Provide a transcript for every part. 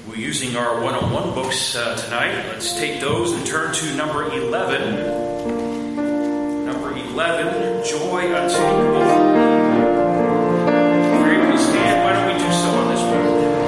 We're using our 101 books tonight. Let's take those and turn to number 11. Number 11, Joy Unspeakable. If you're able to stand, why don't we do so on this one?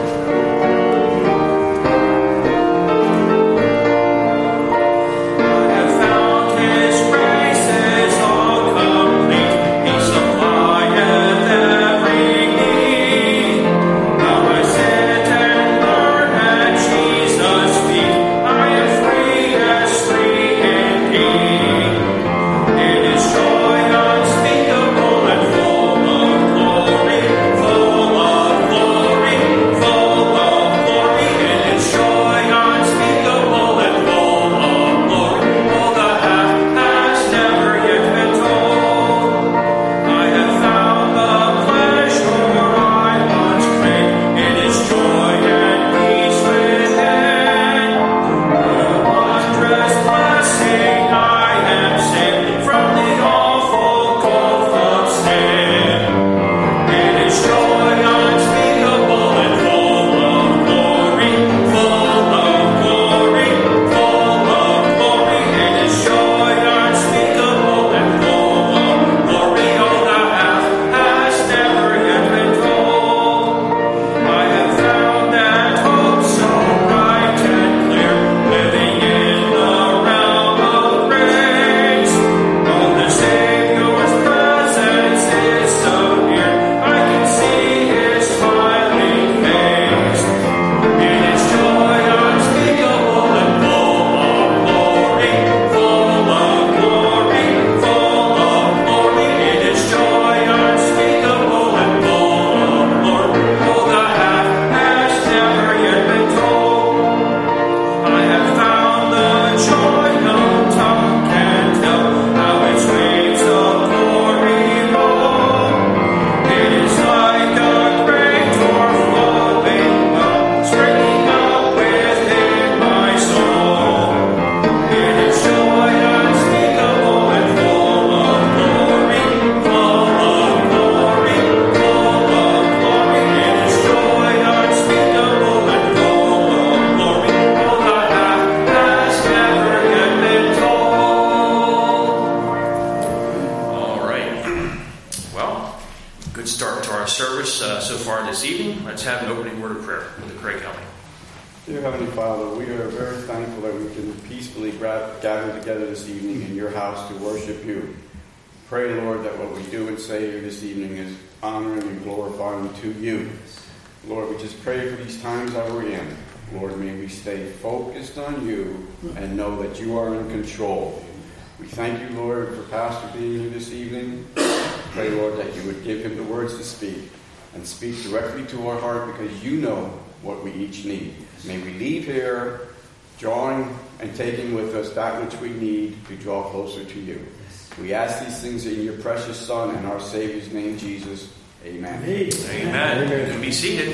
And know that you are in control. We thank you, Lord, for Pastor being here this evening. Pray, Lord, that you would give him the words to speak and speak directly to our heart because you know what we each need. May we leave here drawing and taking with us that which we need to draw closer to you. We ask these things in your precious Son and our Savior's name, Jesus. Amen. Amen. You can be seated.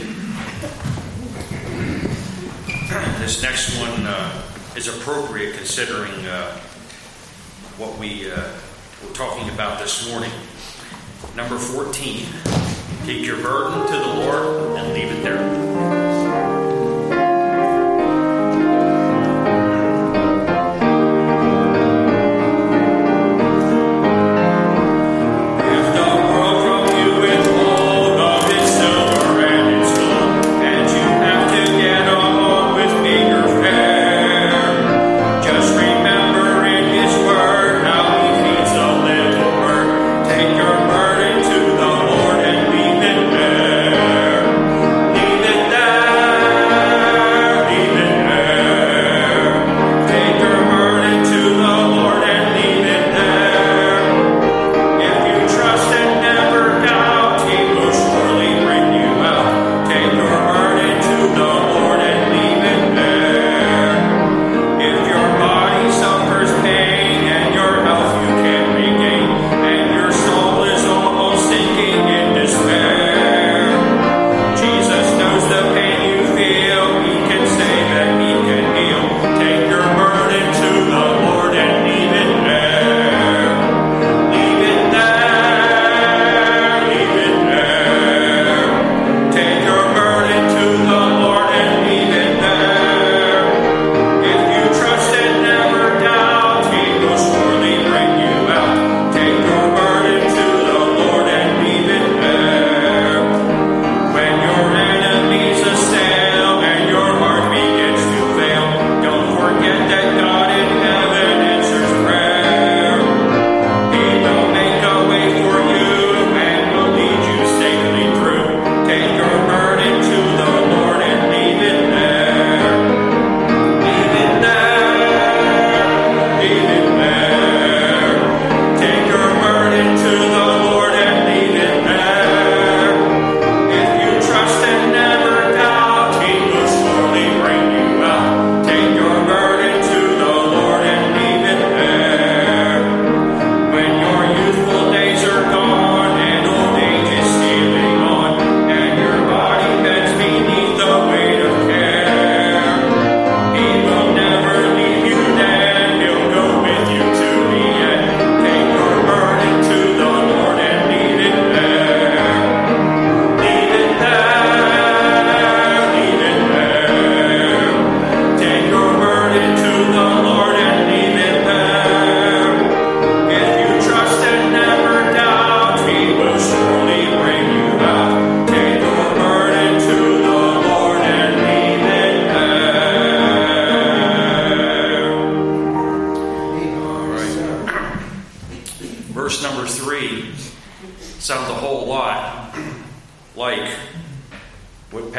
This next one is appropriate considering what we were talking about this morning. Number 14, take your burden to the Lord and leave it there. Take your burden to the Lord and leave it there.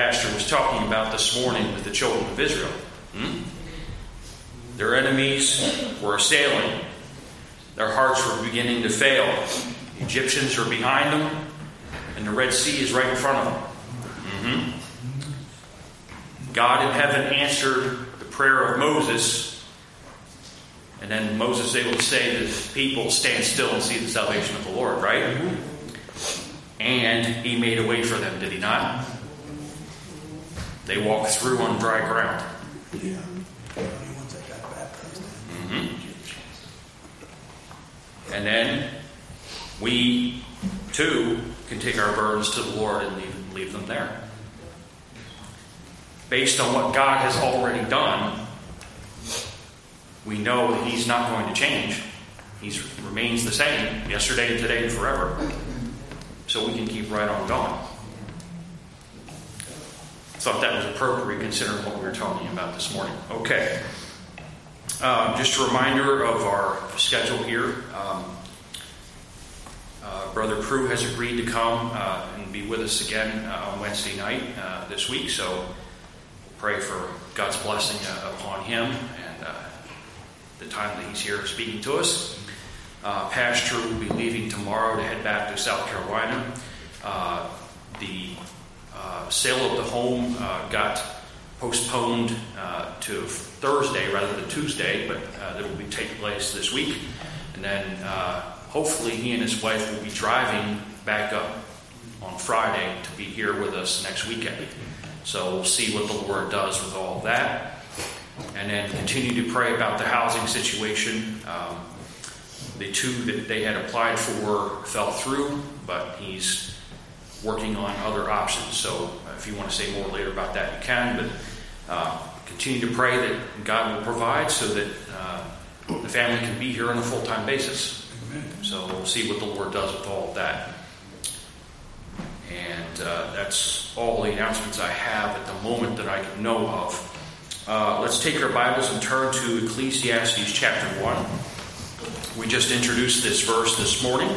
Pastor was talking about this morning with the children of Israel. Their enemies were assailing. Their hearts were beginning to fail. The Egyptians are behind them, and the Red Sea is right in front of them. God in heaven answered the prayer of Moses, and then Moses is able to say to the people, stand still and see the salvation of the Lord, right? And he made a way for them, did he not? They walked through on dry ground. Yeah. The only ones that got baptized. And then we, too, can take our burdens to the Lord and leave them there. Based on what God has already done, we know that he's not going to change. He remains the same yesterday, today, and forever. So we can keep right on going. Thought that was appropriate considering what we were talking about this morning. Okay. Just a reminder of our schedule here. Brother Prue has agreed to come and be with us again on Wednesday night this week. So we'll pray for God's blessing upon him and the time that he's here speaking to us. Pastor will be leaving tomorrow to head back to South Carolina. The sale of the home got postponed to Thursday rather than Tuesday, but that will be taking place this week. And then hopefully he and his wife will be driving back up on Friday to be here with us next weekend. So we'll see what the Lord does with all of that. And then continue to pray about the housing situation. The two that they had applied for fell through, but he's working on other options. So if you want to say more later about that, you can. But continue to pray that God will provide so that the family can be here on a full-time basis. Amen. So we'll see what the Lord does with all of that. And that's all the announcements I have at the moment that I can know of. Let's take our Bibles and turn to Ecclesiastes chapter 1. We just introduced this verse this morning.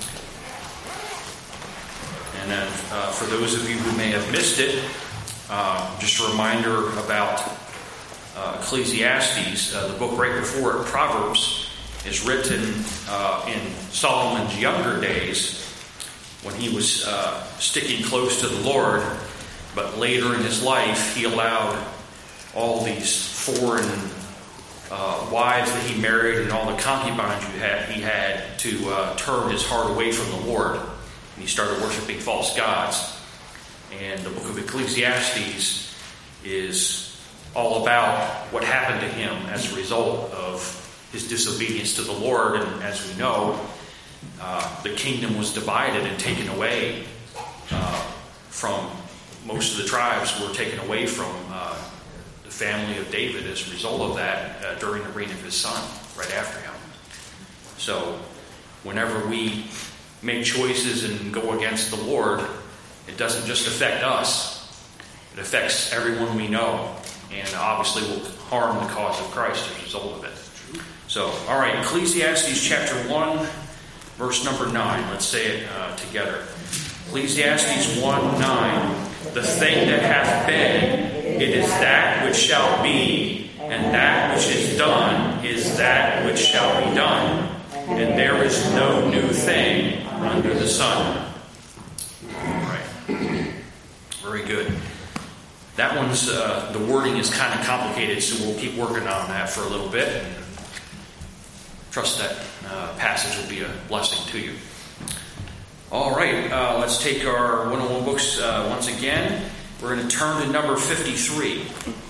And then for those of you who may have missed it, just a reminder about Ecclesiastes. The book right before it, Proverbs, is written in Solomon's younger days when he was sticking close to the Lord. But later in his life, he allowed all these foreign wives that he married and all the concubines he had to turn his heart away from the Lord. And he started worshiping false gods. And the book of Ecclesiastes is all about what happened to him as a result of his disobedience to the Lord. And as we know, the kingdom was divided and taken away from most of the tribes were taken away from the family of David as a result of that during the reign of his son, right after him. So whenever we make choices and go against the Lord, it doesn't just affect us. It affects everyone we know, and obviously will harm the cause of Christ as a result of it. So, all right, Ecclesiastes chapter 1, verse number 9. Let's say it together. Ecclesiastes 1:9. The thing that hath been, it is that which shall be, and that which is done is that which shall be done. And there is no new thing under the sun. All right. Very good. That one's, the wording is kind of complicated, so we'll keep working on that for a little bit. And trust that passage will be a blessing to you. All right, let's take our 101 books once again. We're going to turn to number 53.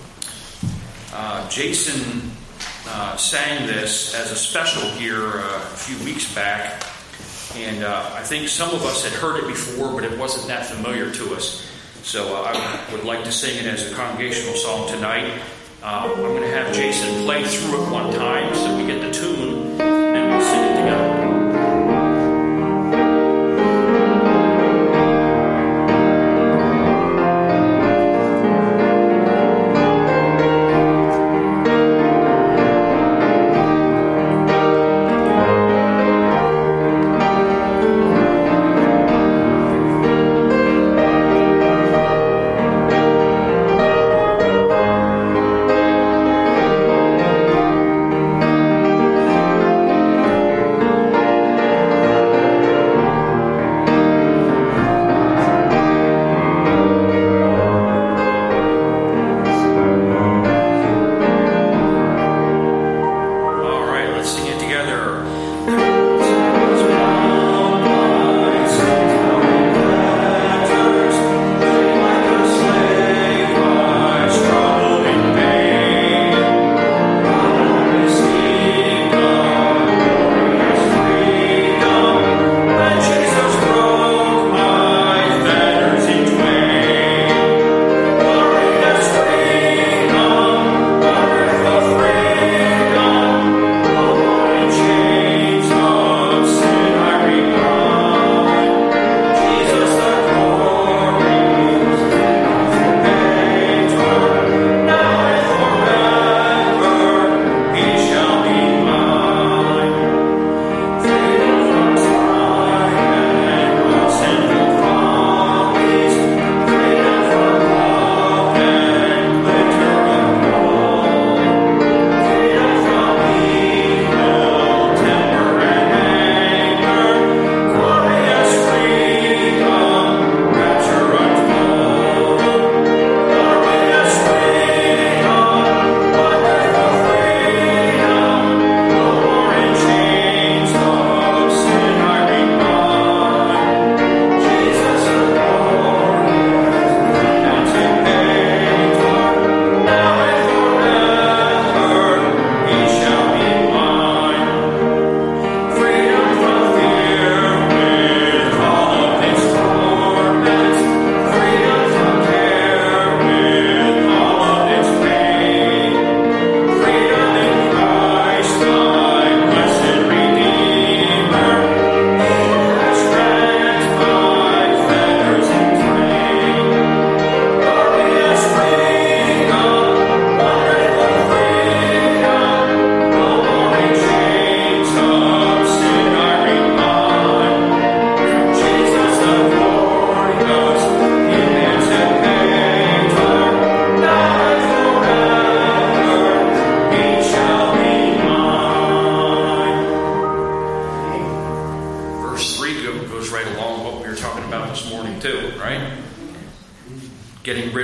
Jason sang this as a special here a few weeks back, and I think some of us had heard it before, but it wasn't that familiar to us. So I would like to sing it as a congregational song tonight. I'm going to have Jason play through it one time so we get the tune, and then we'll sing it together.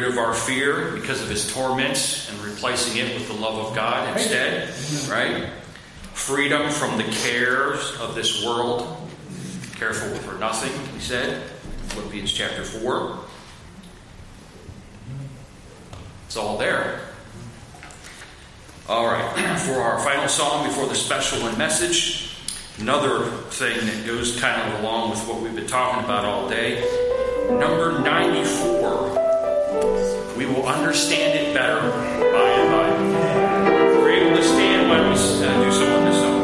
rid of our fear because of his torments and replacing it with the love of God instead, right? Freedom from the cares of this world. Careful for nothing, he said, Philippians chapter 4. It's all there. All right, for our final song before the special and message, another thing that goes kind of along with what we've been talking about all day. Number 94. We will understand it better by and by. If we're able to stand, why don't we do some of this song?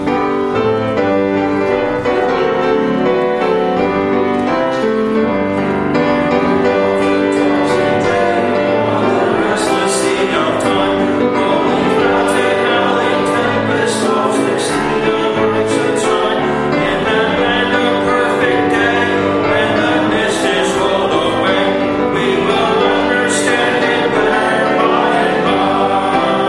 We will understand it better by and by.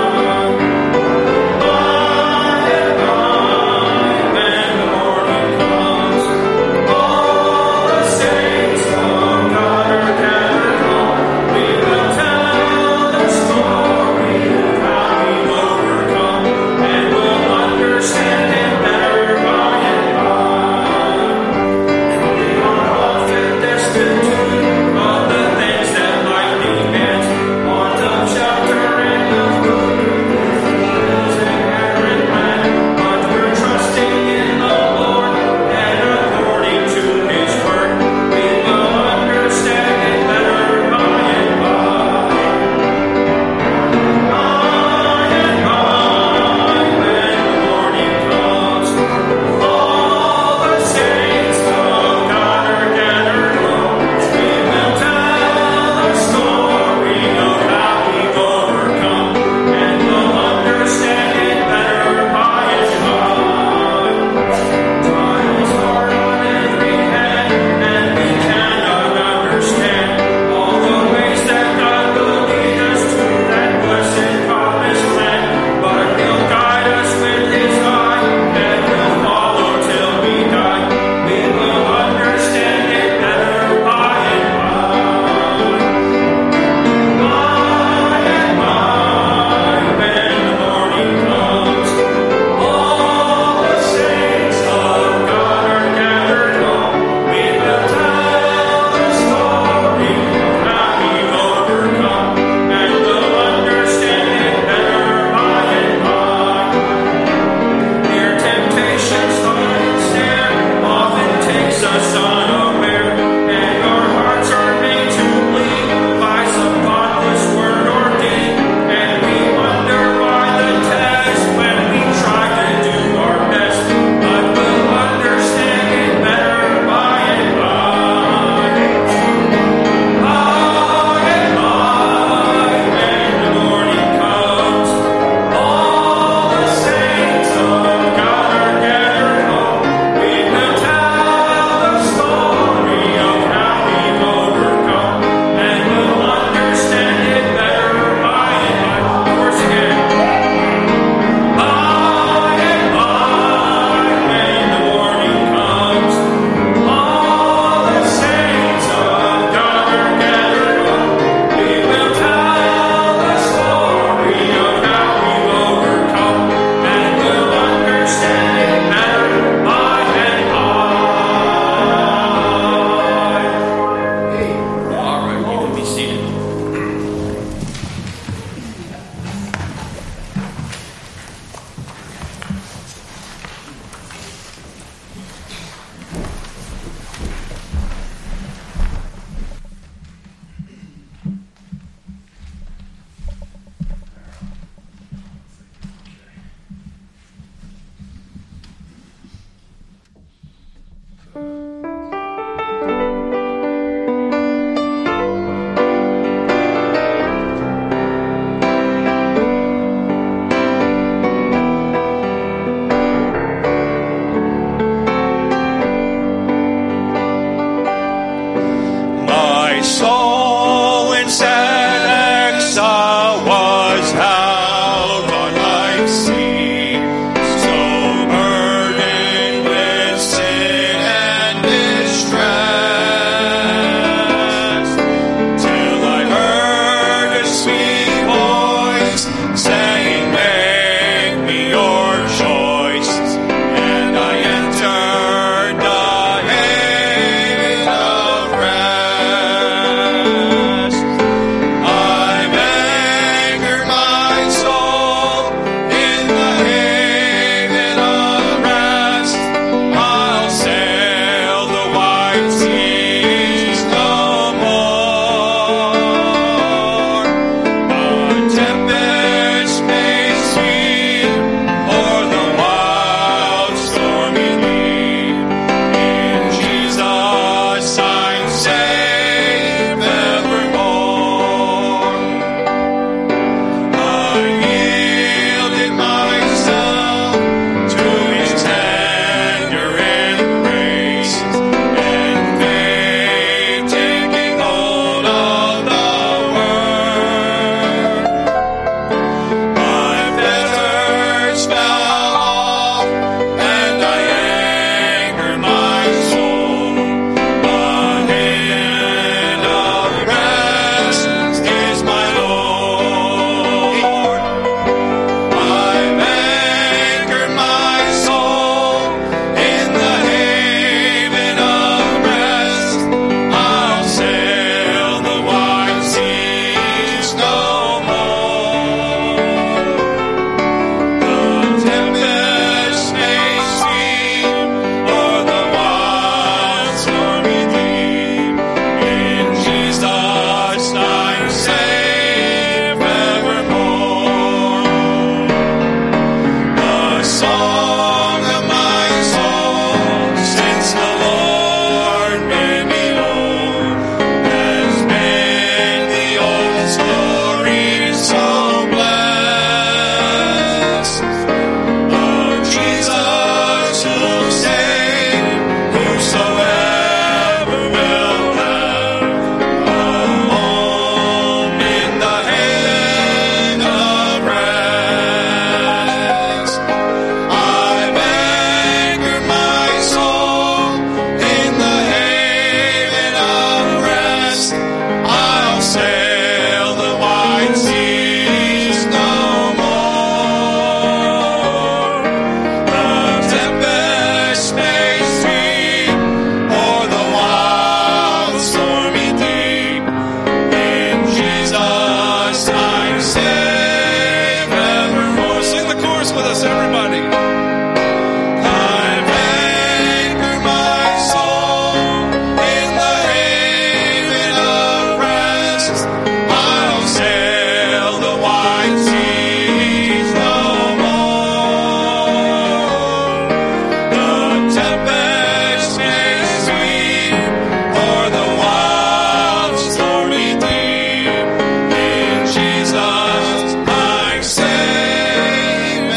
Jesus, my Savior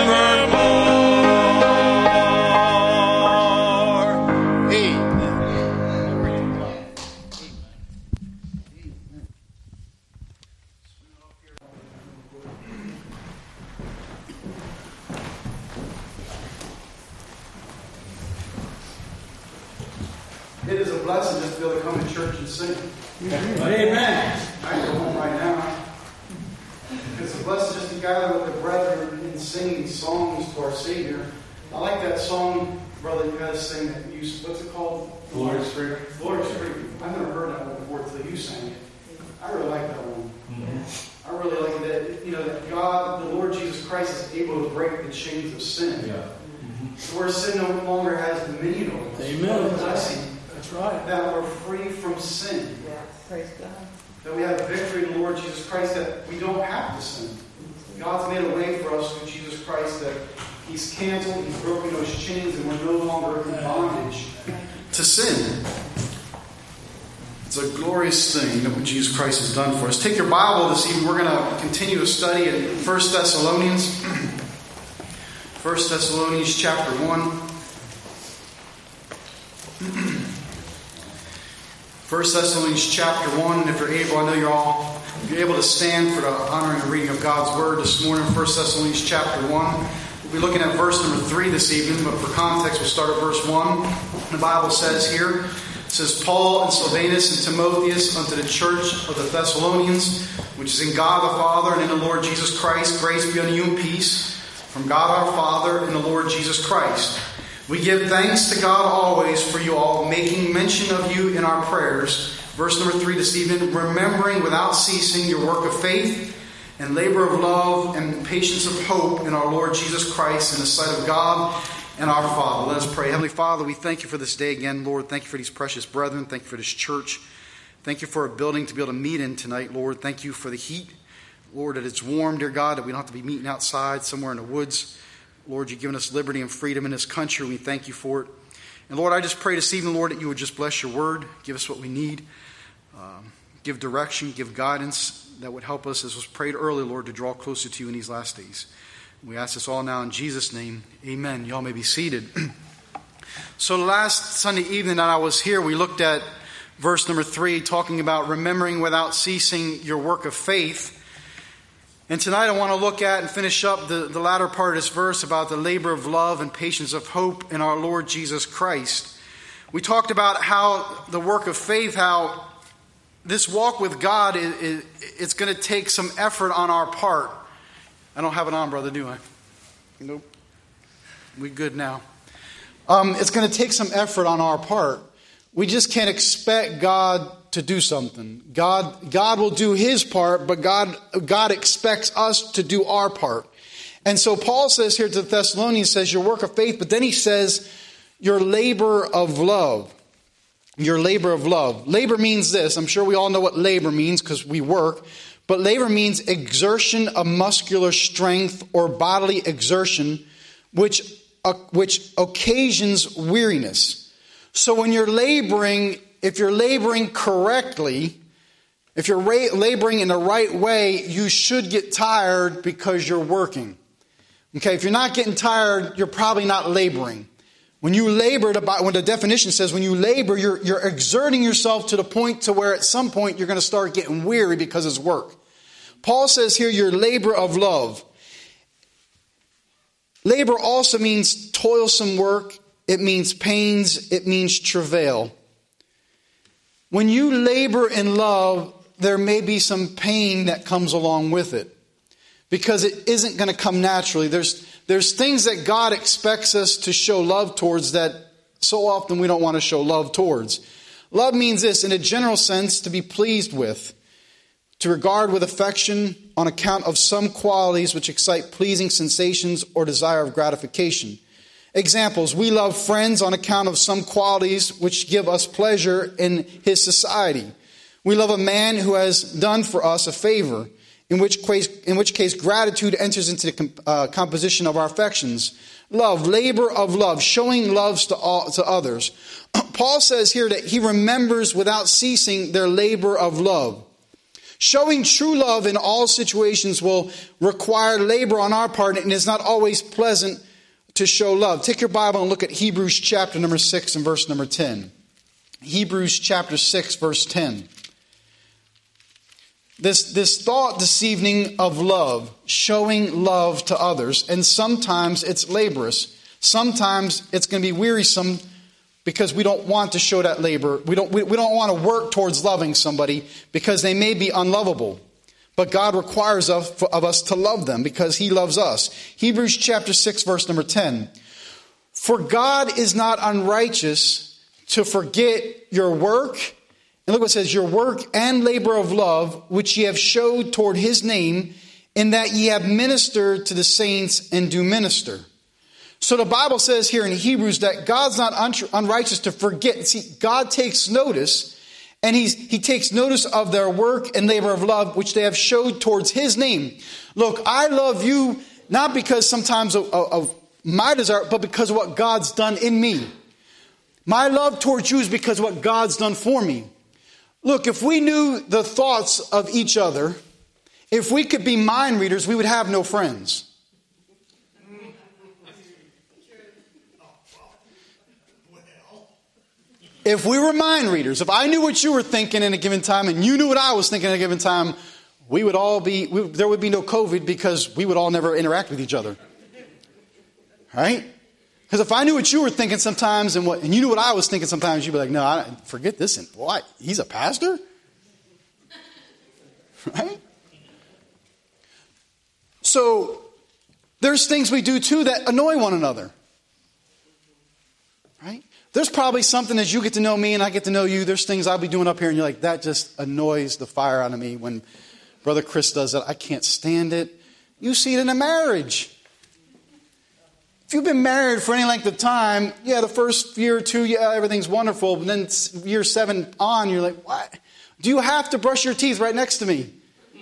evermore. Amen. It is a blessing just to be able to come to church and sing. Amen. I can go home right now. It's a blessing just to gather with the brethren and singing songs to our Savior. I like that song, brother, you guys sing that you, what's it called? Lord is free. Lord is free. I've never heard that one before until you sang it. I really like that one. I really like that, that God, the Lord Jesus Christ, is able to break the chains of sin. Yeah. So where sin no longer has dominion over us. Amen. What a blessing. That's right. That we're free from sin. Yeah, praise God. That we have victory in the Lord Jesus Christ, that we don't have to sin. God's made a way for us through Jesus Christ, that He's canceled, He's broken those chains, and we're no longer in bondage to sin. It's a glorious thing that what Jesus Christ has done for us. Take your Bible this evening. We're going to continue to study in 1 Thessalonians. 1 Thessalonians chapter 1. 1 Thessalonians chapter 1. If you're able, I know you're able to stand for the honor and reading of God's Word this morning. 1 Thessalonians chapter 1. We'll be looking at verse number 3 this evening, but for context, we'll start at verse 1. The Bible says here, it says, Paul and Silvanus and Timotheus unto the church of the Thessalonians, which is in God the Father and in the Lord Jesus Christ, grace be unto you and peace from God our Father and the Lord Jesus Christ. We give thanks to God always for you all, making mention of you in our prayers. Verse number 3 this evening, remembering without ceasing your work of faith and labor of love and patience of hope in our Lord Jesus Christ in the sight of God and our Father. Let us pray. Heavenly Father, we thank you for this day again, Lord. Thank you for these precious brethren. Thank you for this church. Thank you for a building to be able to meet in tonight, Lord. Thank you for the heat, Lord, that it's warm, dear God, that we don't have to be meeting outside somewhere in the woods. Lord, you've given us liberty and freedom in this country. We thank you for it. And Lord, I just pray this evening, Lord, that you would just bless your word, give us what we need, give direction, give guidance that would help us, as was prayed earlier, Lord, to draw closer to you in these last days. We ask this all now in Jesus' name. Amen. Y'all may be seated. So last Sunday evening that I was here, we looked at verse number 3, talking about remembering without ceasing your work of faith. And tonight I want to look at and finish up the latter part of this verse about the labor of love and patience of hope in our Lord Jesus Christ. We talked about how the work of faith, how this walk with God, it's going to take some effort on our part. I don't have it on, brother, do I? Nope. We good now. It's going to take some effort on our part. We just can't expect God to do something. God will do His part, but God expects us to do our part. And so Paul says here to the Thessalonians, says your work of faith, but then he says your labor of love. Your labor of love. Labor means this. I'm sure we all know what labor means because we work. But labor means exertion of muscular strength or bodily exertion, which occasions weariness. So when you're laboring, if you're laboring correctly, if you're laboring in the right way, you should get tired because you're working. Okay, if you're not getting tired, you're probably not laboring. When you labor, when the definition says when you labor, you're exerting yourself to the point to where at some point you're going to start getting weary because it's work. Paul says here your labor of love. Labor also means toilsome work. It means pains. It means travail. When you labor in love, there may be some pain that comes along with it because it isn't going to come naturally. There's things that God expects us to show love towards that so often we don't want to show love towards. Love means this, in a general sense, to be pleased with, to regard with affection on account of some qualities which excite pleasing sensations or desire of gratification. Examples, we love friends on account of some qualities which give us pleasure in his society. We love a man who has done for us a favor, in which case gratitude enters into the composition of our affections. Love, labor of love, showing loves to others. Paul says here that he remembers without ceasing their labor of love. Showing true love in all situations will require labor on our part, and it's not always pleasant to show love. Take your Bible and look at Hebrews chapter number 6 and verse number 10. Hebrews chapter 6, verse 10. This thought this evening of love, showing love to others, and sometimes it's laborious. Sometimes it's going to be wearisome because we don't want to show that labor. We don't want to work towards loving somebody because they may be unlovable. But God requires of us to love them because He loves us. Hebrews chapter 6, verse number 10. For God is not unrighteous to forget your work. And look what it says, your work and labor of love, which ye have showed toward His name, in that ye have ministered to the saints and do minister. So the Bible says here in Hebrews that God's not unrighteous to forget. See, God takes notice, and He takes notice of their work and labor of love, which they have showed towards His name. Look, I love you not because sometimes of my desire, but because of what God's done in me. My love towards you is because of what God's done for me. Look, if we knew the thoughts of each other, if we could be mind readers, we would have no friends. If we were mind readers, if I knew what you were thinking in a given time and you knew what I was thinking at a given time, there would be no COVID because we would all never interact with each other. Right? Because if I knew what you were thinking sometimes and you knew what I was thinking sometimes, you'd be like, no, forget this. And what? He's a pastor? Right? So there's things we do too that annoy one another. Right? There's probably something as you get to know me and I get to know you, there's things I'll be doing up here and you're like, that just annoys the fire out of me when Brother Chris does that. I can't stand it. You see it in a marriage. If you've been married for any length of time, the first year or two, everything's wonderful. But then year 7 on, you're like, what? Do you have to brush your teeth right next to me?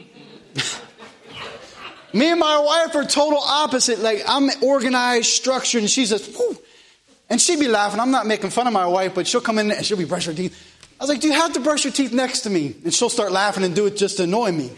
Me and my wife are total opposite. Like, I'm organized, structured, and she's just, whoo. And she'd be laughing. I'm not making fun of my wife, but she'll come in and she'll be brushing her teeth. I was like, do you have to brush your teeth next to me? And she'll start laughing and do it just to annoy me.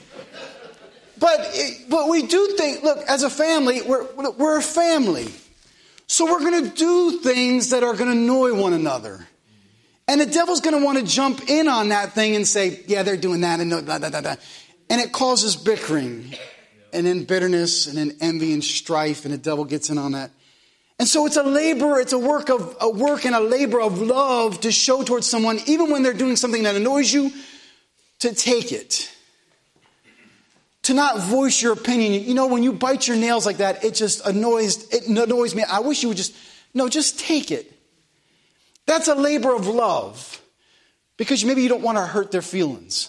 But we do think, look, as a family, we're a family. So we're going to do things that are going to annoy one another. And the devil's going to want to jump in on that thing and say, yeah, they're doing that and blah, blah, blah, blah. And it causes bickering and then bitterness and then envy and strife, and the devil gets in on that. And so it's a work and a labor of love to show towards someone, even when they're doing something that annoys you, to take it. To not voice your opinion. You know, when you bite your nails like that, it annoys me. I wish you would just take it. That's a labor of love. Because maybe you don't want to hurt their feelings.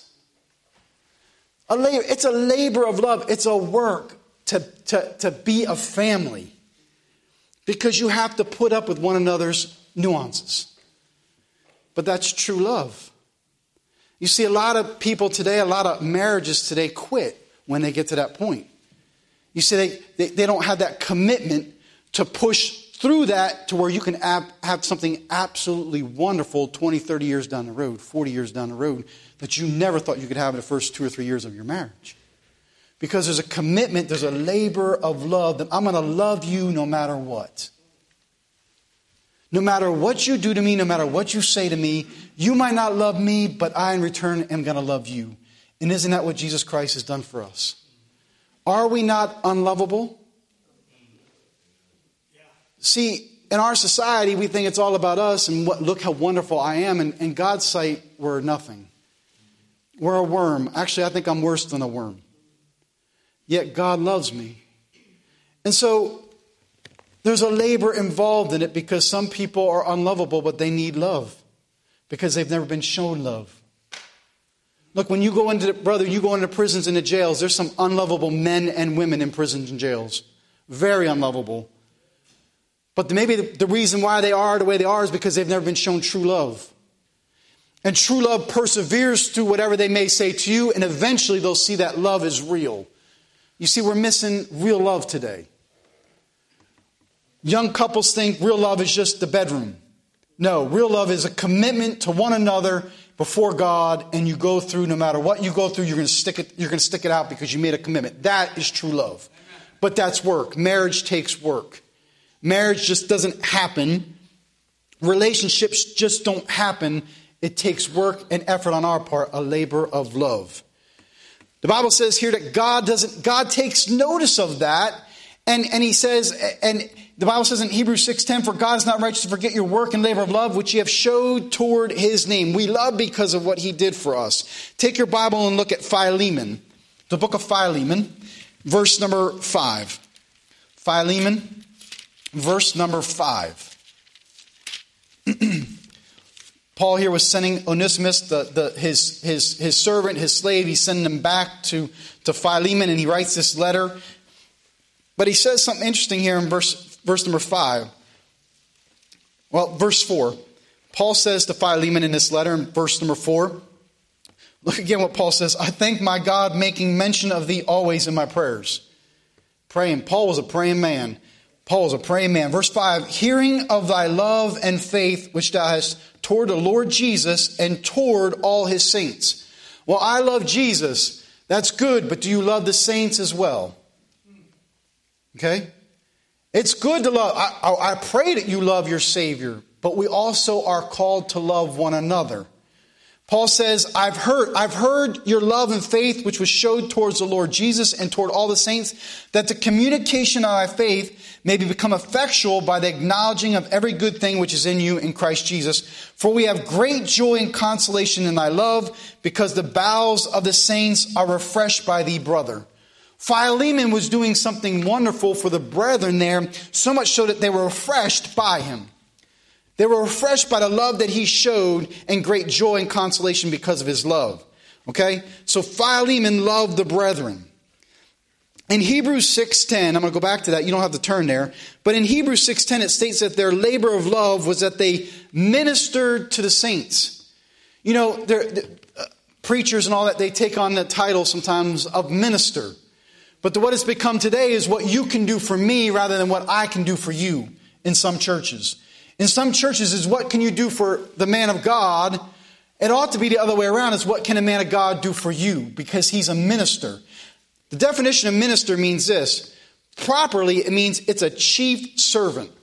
It's a labor of love. It's a work to be a family. Because you have to put up with one another's nuances. But that's true love. You see, a lot of people today, a lot of marriages today quit when they get to that point. You see, they don't have that commitment to push through that to where you can have something absolutely wonderful 20, 30 years down the road, 40 years down the road, that you never thought you could have in the first 2 or 3 years of your marriage. Because there's a commitment, there's a labor of love that I'm going to love you no matter what. No matter what you do to me, no matter what you say to me, you might not love me, but I in return am going to love you. And isn't that what Jesus Christ has done for us? Are we not unlovable? See, in our society, we think it's all about us and look how wonderful I am. And in God's sight, we're nothing. We're a worm. Actually, I think I'm worse than a worm. Yet God loves me. And so there's a labor involved in it because some people are unlovable, but they need love because they've never been shown love. Look, when you go into prisons and the jails, there's some unlovable men and women in prisons and jails. Very unlovable. But maybe the reason why they are the way they are is because they've never been shown true love. And true love perseveres through whatever they may say to you, and eventually they'll see that love is real. You see, we're missing real love today. Young couples think real love is just the bedroom. No, real love is a commitment to one another before God and you go through, no matter what you go through, you're going to stick it out because you made a commitment. That is true love. But that's work. Marriage takes work. Marriage just doesn't happen. Relationships just don't happen. It takes work and effort on our part, a labor of love. The Bible says here that God takes notice of that. And he says, and the Bible says in Hebrews 6:10, for God is not righteous to forget your work and labor of love, which ye have showed toward his name. We love because of what he did for us. Take your Bible and look at Philemon, the book of Philemon, verse number 5. Philemon, verse number 5. Paul here was sending Onesimus, his servant, his slave. He's sending him back to Philemon, and he writes this letter. But he says something interesting here in verse number 5. Well, verse 4. Paul says to Philemon in this letter in verse number 4. Look again what Paul says. I thank my God, making mention of thee always in my prayers. Praying. Paul was a praying man. Verse 5. Hearing of thy love and faith which thou hast toward the Lord Jesus and toward all his saints. Well, I love Jesus. That's good, but do you love the saints as well? Okay? It's good to love. I pray that you love your Savior, but we also are called to love one another. Paul says, I've heard your love and faith which was showed towards the Lord Jesus and toward all the saints, that the communication of thy faith may become effectual by the acknowledging of every good thing which is in you in Christ Jesus. For we have great joy and consolation in thy love, because the bowels of the saints are refreshed by thee, brother. Philemon was doing something wonderful for the brethren there, so much so that they were refreshed by him. They were refreshed by the love that he showed and great joy and consolation because of his love. Okay? So Philemon loved the brethren. In Hebrews 6:10, I'm going to go back to that. You don't have to turn there. But in Hebrews 6:10, it states that their labor of love was that they ministered to the saints. You know, preachers and all that, they take on the title sometimes of minister. But what it's become today is what you can do for me rather than what I can do for you in some churches. In some churches is what can you do for the man of God. It ought to be the other way around. Is what can a man of God do for you, because he's a minister. The definition of minister means this. Properly, it means it's a chief servant.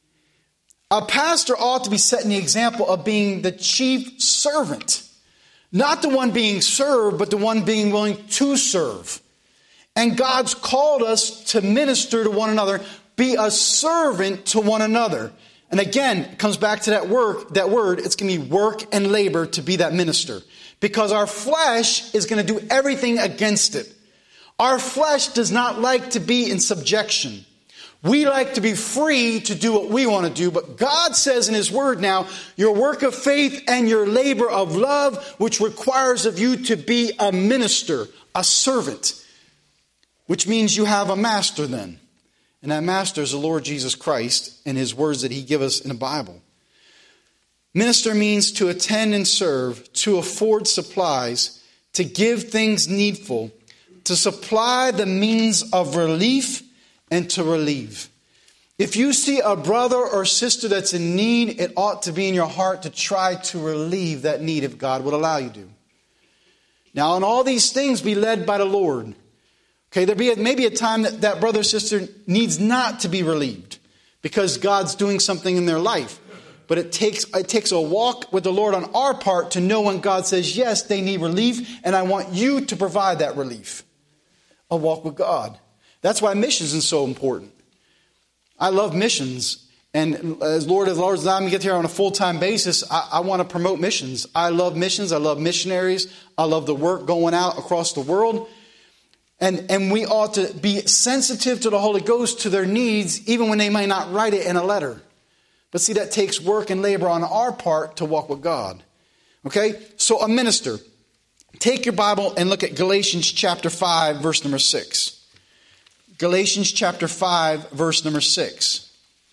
A pastor ought to be setting the example of being the chief servant. Not the one being served, but the one being willing to serve. And God's called us to minister to one another, be a servant to one another. And again, it comes back to that word, it's going to be work and labor to be that minister. Because our flesh is going to do everything against it. Our flesh does not like to be in subjection. We like to be free to do what we want to do. But God says in his word now, your work of faith and your labor of love, which requires of you to be a minister, a servant. Which means you have a master then. And that master is the Lord Jesus Christ and his words that he gives us in the Bible. Minister means to attend and serve, to afford supplies, to give things needful, to supply the means of relief, and to relieve. If you see a brother or sister that's in need, it ought to be in your heart to try to relieve that need if God would allow you to. Now, in all these things, be led by the Lord. Okay, there may be a time that brother or sister needs not to be relieved because God's doing something in their life. But it takes a walk with the Lord on our part to know when God says, yes, they need relief, and I want you to provide that relief. A walk with God. That's why missions is so important. I love missions. And as Lord has allowed me to get here on a full-time basis, I want to promote missions. I love missions. I love missionaries. I love the work going out across the world. And we ought to be sensitive to the Holy Ghost, to their needs, even when they may not write it in a letter. But see, that takes work and labor on our part to walk with God. Okay? So a minister. Take your Bible and look at Galatians chapter 5, verse number 6. Galatians chapter 5, verse number 6.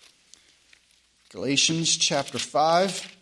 Galatians chapter 5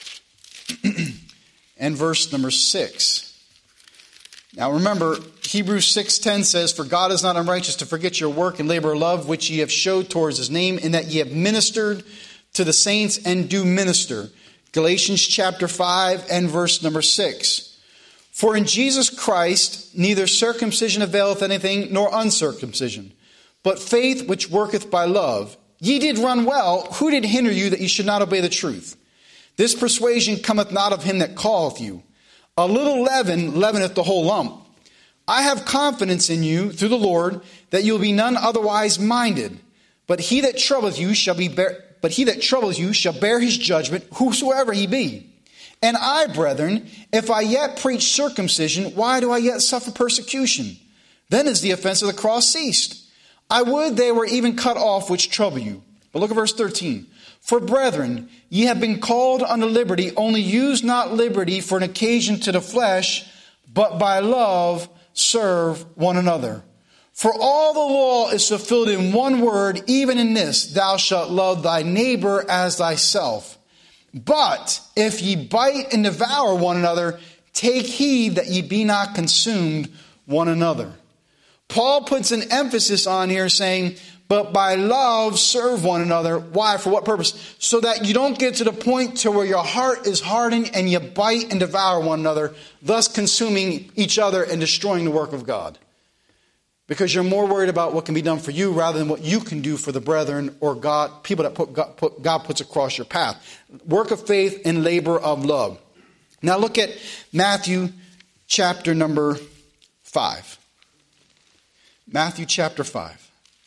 and verse number 6. Now remember, Hebrews 6:10 says, for God is not unrighteous to forget your work and labor of love, which ye have showed towards his name, in that ye have ministered to the saints and do minister. Galatians chapter 5 and verse number 6. For in Jesus Christ neither circumcision availeth anything, nor uncircumcision, but faith which worketh by love. Ye did run well. Who did hinder you that ye should not obey the truth? This persuasion cometh not of him that calleth you. A little leaven leaveneth the whole lump. I have confidence in you through the Lord that you will be none otherwise minded. But he that troubleth you shall bear his judgment, whosoever he be. And I, brethren, if I yet preach circumcision, why do I yet suffer persecution? Then is the offense of the cross ceased. I would they were even cut off which trouble you. But look at verse 13. For brethren, ye have been called unto liberty, only use not liberty for an occasion to the flesh, but by love serve one another. For all the law is fulfilled in one word, even in this, thou shalt love thy neighbor as thyself. But if ye bite and devour one another, take heed that ye be not consumed one another. Paul puts an emphasis on here saying, but by love serve one another. Why? For what purpose? So that you don't get to the point to where your heart is hardened and you bite and devour one another, thus consuming each other and destroying the work of God. Because you're more worried about what can be done for you rather than what you can do for the brethren or God, people that God puts across your path. Work of faith and labor of love. Now look at Matthew chapter number 5. Matthew chapter 5.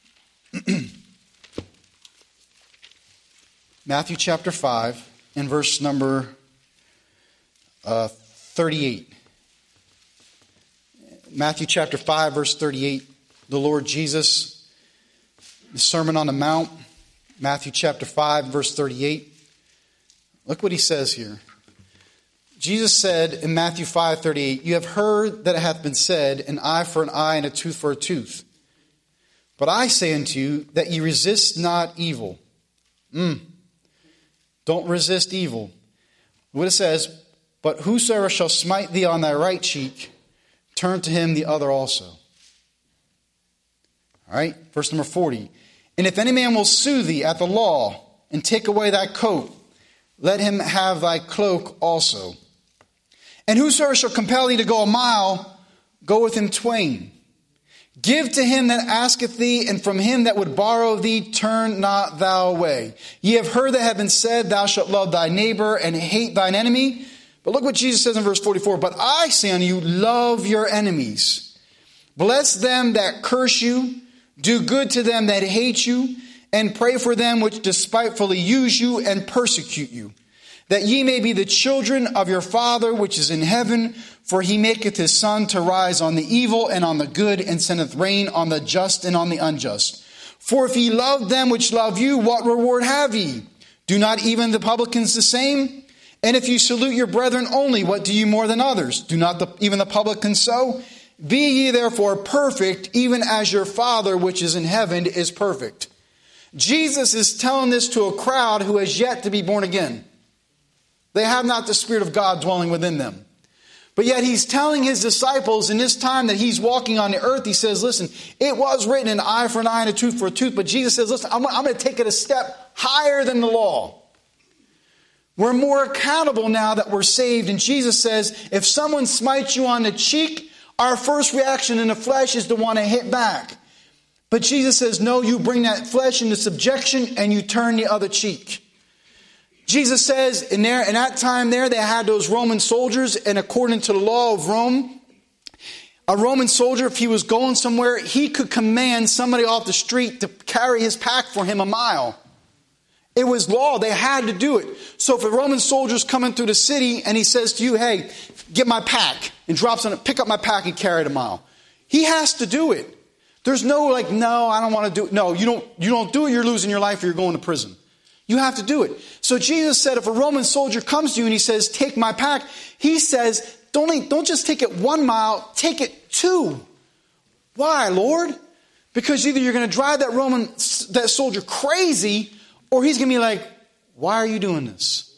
Matthew chapter 5 and verse number 38. Matthew chapter 5 verse 38. The Lord Jesus, the Sermon on the Mount. Matthew chapter 5 verse 38. Look what he says here. Jesus said in Matthew 5:38, you have heard that it hath been said, an eye for an eye and a tooth for a tooth. But I say unto you that ye resist not evil. Don't resist evil. What it says, but whosoever shall smite thee on thy right cheek, turn to him the other also. All right, verse number 40. And if any man will sue thee at the law and take away thy coat, let him have thy cloak also. And whosoever shall compel thee to go a mile, go with him twain. Give to him that asketh thee, and from him that would borrow thee, turn not thou away. Ye have heard that have been said, thou shalt love thy neighbor and hate thine enemy. But look what Jesus says in verse 44. But I say unto you, love your enemies. Bless them that curse you. Do good to them that hate you. And pray for them which despitefully use you and persecute you. That ye may be the children of your Father which is in heaven. For he maketh his sun to rise on the evil and on the good, and sendeth rain on the just and on the unjust. For if ye love them which love you, what reward have ye? Do not even the publicans the same? And if you salute your brethren only, what do you more than others? Do not even the publicans so? Be ye therefore perfect, even as your Father which is in heaven is perfect. Jesus is telling this to a crowd who has yet to be born again. They have not the Spirit of God dwelling within them. But yet he's telling his disciples in this time that he's walking on the earth, he says, listen, it was written an eye for an eye and a tooth for a tooth. But Jesus says, listen, I'm going to take it a step higher than the law. We're more accountable now that we're saved. And Jesus says, if someone smites you on the cheek, our first reaction in the flesh is to want to hit back. But Jesus says, no, you bring that flesh into subjection and you turn the other cheek. Jesus says in that time there, they had those Roman soldiers, and according to the law of Rome, a Roman soldier, if he was going somewhere, he could command somebody off the street to carry his pack for him a mile. It was law. They had to do it. So if a Roman soldier's coming through the city and he says to you, hey, get my pack, and drops on it, pick up my pack and carry it a mile. He has to do it. There's no like, no, I don't want to do it. No, you don't do it, you're losing your life or you're going to prison. You have to do it. So Jesus said if a Roman soldier comes to you and he says, take my pack, he says, don't just take it 1 mile, take it 2. Why, Lord? Because either you're going to drive that soldier crazy, or he's going to be like, why are you doing this?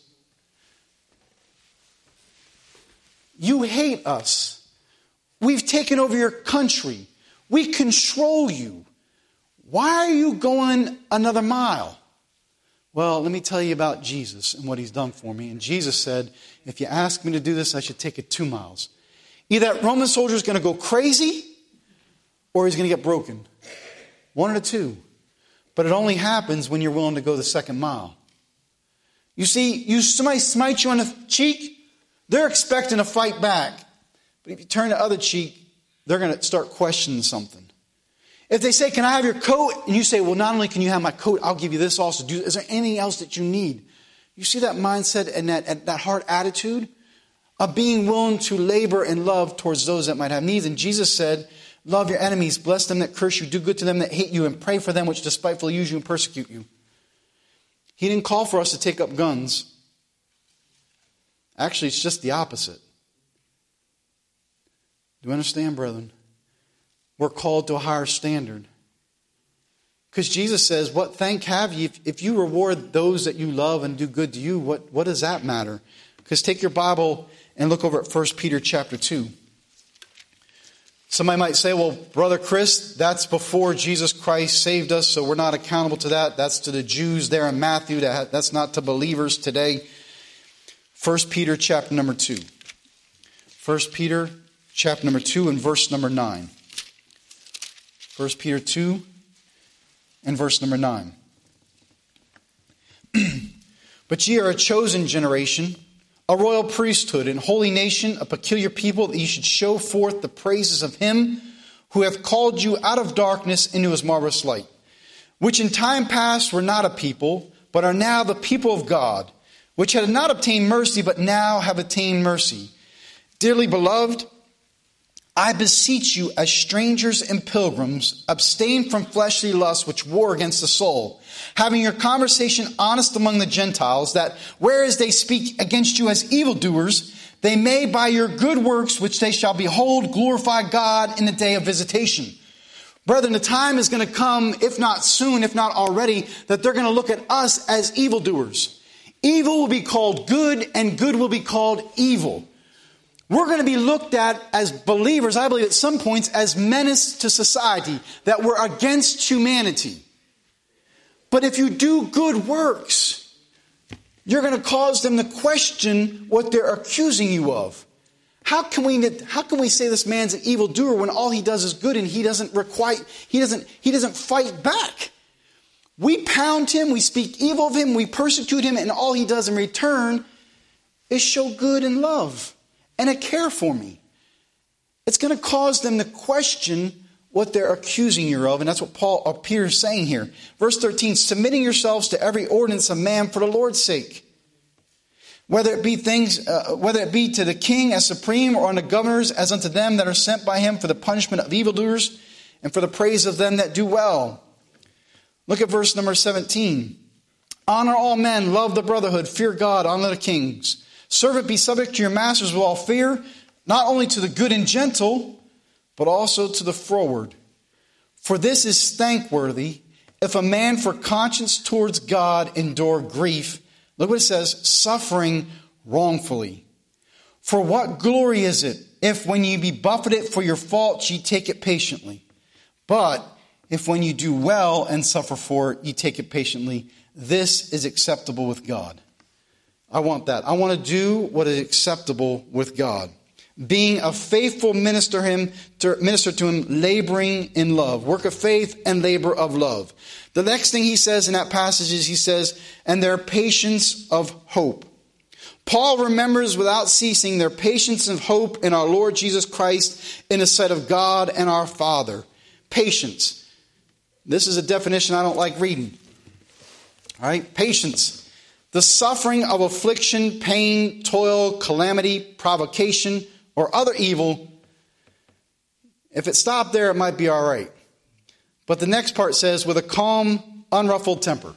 You hate us. We've taken over your country. We control you. Why are you going another mile? Well, let me tell you about Jesus and what he's done for me. And Jesus said, if you ask me to do this, I should take it 2 miles. Either that Roman soldier is going to go crazy or he's going to get broken. One of the two. But it only happens when you're willing to go the 2nd mile. You see, somebody smites you on the cheek, they're expecting to fight back. But if you turn the other cheek, they're going to start questioning something. If they say, can I have your coat? And you say, well, not only can you have my coat, I'll give you this also. Is there anything else that you need? You see that mindset and that heart attitude of being willing to labor and love towards those that might have needs. And Jesus said, love your enemies, bless them that curse you, do good to them that hate you, and pray for them which despitefully use you and persecute you. He didn't call for us to take up guns. Actually, it's just the opposite. Do you understand, brethren? We're called to a higher standard. Because Jesus says, what thank have ye if you reward those that you love and do good to you? What does that matter? Because take your Bible and look over at 1 Peter chapter 2. Somebody might say, well, Brother Chris, that's before Jesus Christ saved us, so we're not accountable to that. That's to the Jews there in Matthew. That's not to believers today. 1 Peter chapter number 2. 1 Peter chapter number 2 and verse number 9. 1 Peter 2 and verse number 9. But ye are a chosen generation, a royal priesthood, and holy nation, a peculiar people, that ye should show forth the praises of him who hath called you out of darkness into his marvelous light, which in time past were not a people, but are now the people of God, which had not obtained mercy, but now have attained mercy. Dearly beloved, I beseech you, as strangers and pilgrims, abstain from fleshly lusts which war against the soul, having your conversation honest among the Gentiles, that whereas they speak against you as evildoers, they may by your good works which they shall behold glorify God in the day of visitation. Brethren, the time is going to come, if not soon, if not already, that they're going to look at us as evildoers. Evil will be called good, and good will be called evil. We're going to be looked at as believers, I believe at some points, as menace to society, that we're against humanity. But if you do good works, you're going to cause them to question what they're accusing you of. How can we say this man's an evildoer when all he does is good and he doesn't fight back? We pound him, we speak evil of him, we persecute him, and all he does in return is show good and love and a care for me. It's going to cause them to question what they're accusing you of, and that's what Peter is saying here. Verse 13, submitting yourselves to every ordinance of man for the Lord's sake, whether it be to the king as supreme, or unto governors as unto them that are sent by him for the punishment of evildoers and for the praise of them that do well. Look at verse number 17. Honor all men, love the brotherhood, fear God, honor the kings. Servant, be subject to your masters with all fear, not only to the good and gentle, but also to the froward. For this is thankworthy, if a man for conscience towards God endure grief. Look what it says, suffering wrongfully. For what glory is it, if when ye be buffeted for your faults, ye take it patiently? But if when you do well and suffer for it, ye take it patiently, this is acceptable with God. I want that. I want to do what is acceptable with God. Being a faithful minister to him, laboring in love. Work of faith and labor of love. The next thing he says in that passage is, he says, and their patience of hope. Paul remembers without ceasing their patience and hope in our Lord Jesus Christ in the sight of God and our Father. Patience. This is a definition I don't like reading. All right, patience. The suffering of affliction, pain, toil, calamity, provocation, or other evil. If it stopped there, it might be all right. But the next part says, with a calm, unruffled temper.